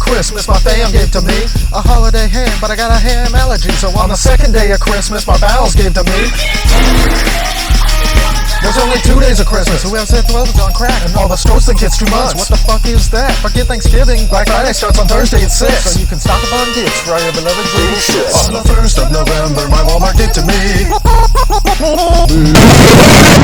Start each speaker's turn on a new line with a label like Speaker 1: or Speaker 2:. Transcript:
Speaker 1: Christmas my fam gave to me a holiday ham, but I got a ham allergy. So on the second day of Christmas my pals gave to me. There's only 2 days of Christmas. Who else said 12 is on crack? And all the toasting kids 2 months. What the fuck is that? Forget Thanksgiving. Black Friday starts on Thursday at 6. So you can stock up on gifts for your beloved little shit. On the 1st of November, my Walmart gave to me